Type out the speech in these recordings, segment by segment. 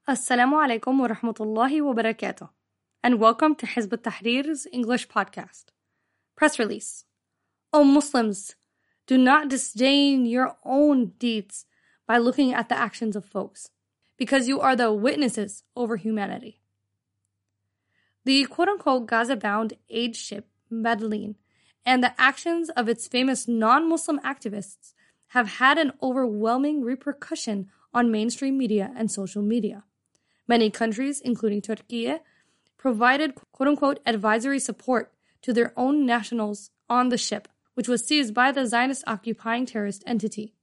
Assalamu alaikum wa rahmatullahi wa barakatuh, and welcome to Hizb ut-Tahrir's English podcast. Press release. O Muslims, do not disdain your own deeds by looking at the actions of folks, because you are the witnesses over humanity. The quote-unquote Gaza-bound aid ship Madeleine and the actions of its famous non-Muslim activists have had an overwhelming repercussion on mainstream media and social media. Many countries, including Turkey, provided quote-unquote advisory support to their own nationals on the ship, which was seized by the Zionist occupying terrorist entity.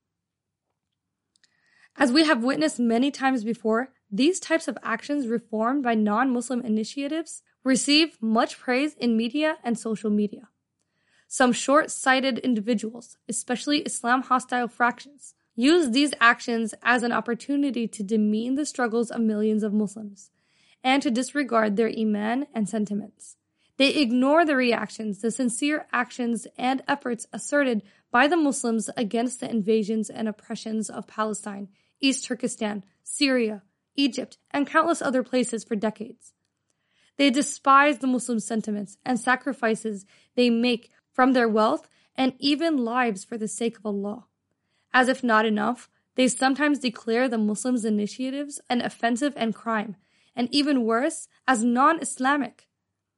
As we have witnessed many times before, these types of actions reformed by non-Muslim initiatives receive much praise in media and social media. Some short-sighted individuals, especially Islam-hostile fractions, use these actions as an opportunity to demean the struggles of millions of Muslims and to disregard their iman and sentiments. They ignore the reactions, the sincere actions and efforts asserted by the Muslims against the invasions and oppressions of Palestine, East Turkestan, Syria, Egypt, and countless other places for decades. They despise the Muslim sentiments and sacrifices they make from their wealth and even lives for the sake of Allah. As if not enough, they sometimes declare the Muslims' initiatives an offensive and crime, and even worse, as non-Islamic.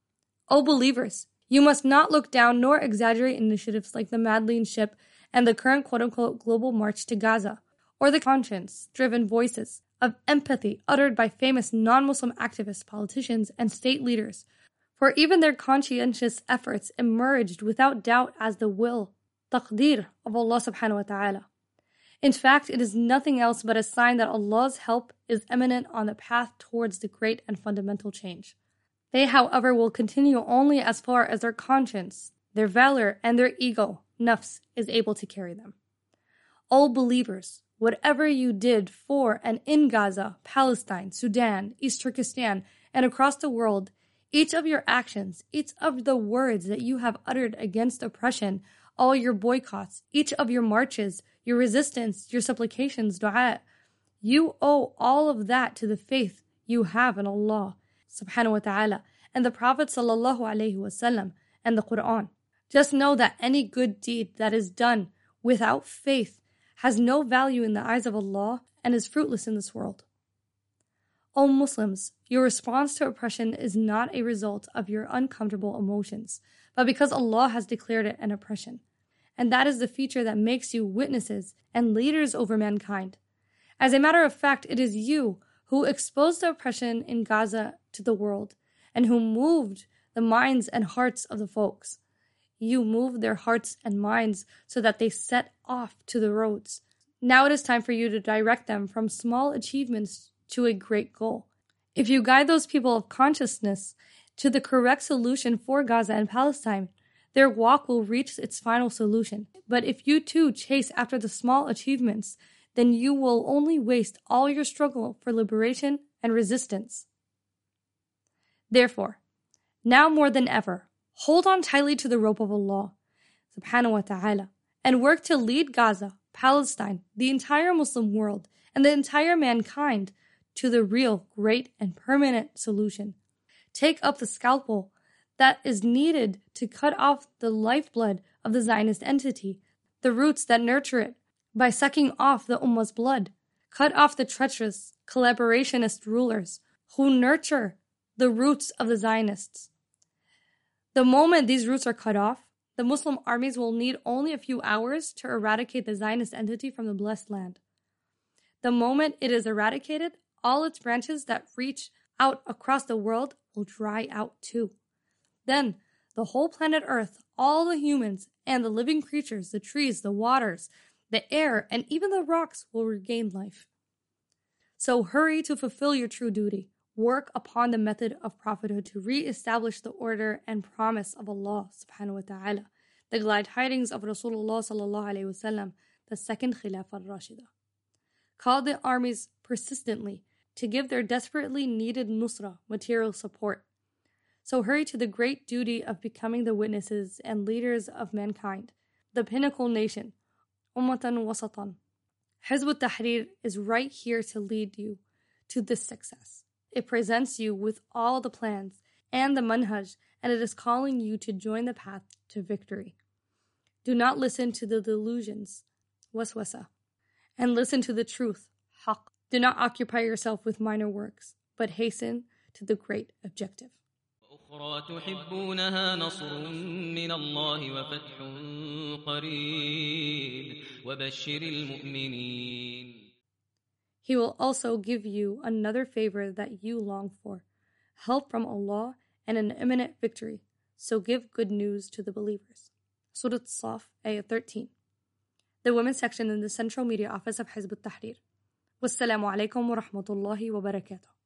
O believers, you must not look down nor exaggerate initiatives like the Madeleine ship and the current quote-unquote global march to Gaza, or the conscience-driven voices of empathy uttered by famous non-Muslim activists, politicians, and state leaders, for even their conscientious efforts emerged without doubt as the will, taqdeer, of Allah subhanahu wa ta'ala. In fact, it is nothing else but a sign that Allah's help is imminent on the path towards the great and fundamental change. They, however, will continue only as far as their conscience, their valor, and their ego, nafs, is able to carry them. O believers, whatever you did for and in Gaza, Palestine, Sudan, East Turkestan, and across the world, each of your actions, each of the words that you have uttered against oppression, all your boycotts, each of your marches, your resistance, your supplications, dua, you owe all of that to the faith you have in Allah subhanahu wa ta'ala and the Prophet sallallahu alaihi wasallam and the Quran. Just know that any good deed that is done without faith has no value in the eyes of Allah and is fruitless in this world. O Muslims, your response to oppression is not a result of your uncomfortable emotions, but because Allah has declared it an oppression. And that is the feature that makes you witnesses and leaders over mankind. As a matter of fact, it is you who exposed the oppression in Gaza to the world and who moved the minds and hearts of the folks. You moved their hearts and minds so that they set off to the roads. Now it is time for you to direct them from small achievements to a great goal. If you guide those people of consciousness to the correct solution for Gaza and Palestine, their walk will reach its final solution. But if you too chase after the small achievements, then you will only waste all your struggle for liberation and resistance. Therefore, now more than ever, hold on tightly to the rope of Allah subhanahu wa ta'ala and work to lead Gaza, Palestine, the entire Muslim world, and the entire mankind to the real, great, and permanent solution. Take up the scalpel that is needed to cut off the lifeblood of the Zionist entity, the roots that nurture it, by sucking off the Ummah's blood. Cut off the treacherous, collaborationist rulers who nurture the roots of the Zionists. The moment these roots are cut off, the Muslim armies will need only a few hours to eradicate the Zionist entity from the blessed land. The moment it is eradicated, all its branches that reach out across the world will dry out too. Then, the whole planet Earth, all the humans and the living creatures, the trees, the waters, the air, and even the rocks will regain life. So hurry to fulfill your true duty. Work upon the method of prophethood to re-establish the order and promise of Allah subhanahu wa ta'ala, the glad tidings of Rasulullah sallallahu alayhi wasallam, the second Khilafah al-Rashida. Call the armies persistently to give their desperately needed nusra, material support. So hurry to the great duty of becoming the witnesses and leaders of mankind, the pinnacle nation, Ummatan Wasatan. Hizb ut-Tahrir is right here to lead you to this success. It presents you with all the plans and the manhaj, and it is calling you to join the path to victory. Do not listen to the delusions, waswasa, and listen to the truth, haqq. Do not occupy yourself with minor works, but hasten to the great objective. أخرى تحبونها نصر من الله وفتح قريب وبشر المؤمنين. He will also give you another favor that you long for, help from Allah and an imminent victory. So give good news to the believers. Surah Saf, Ayah 13. The Women's Section in the Central Media Office of Hizb ut-Tahrir. Wassalamu alaikum wa rahmatullahi wa barakatuh.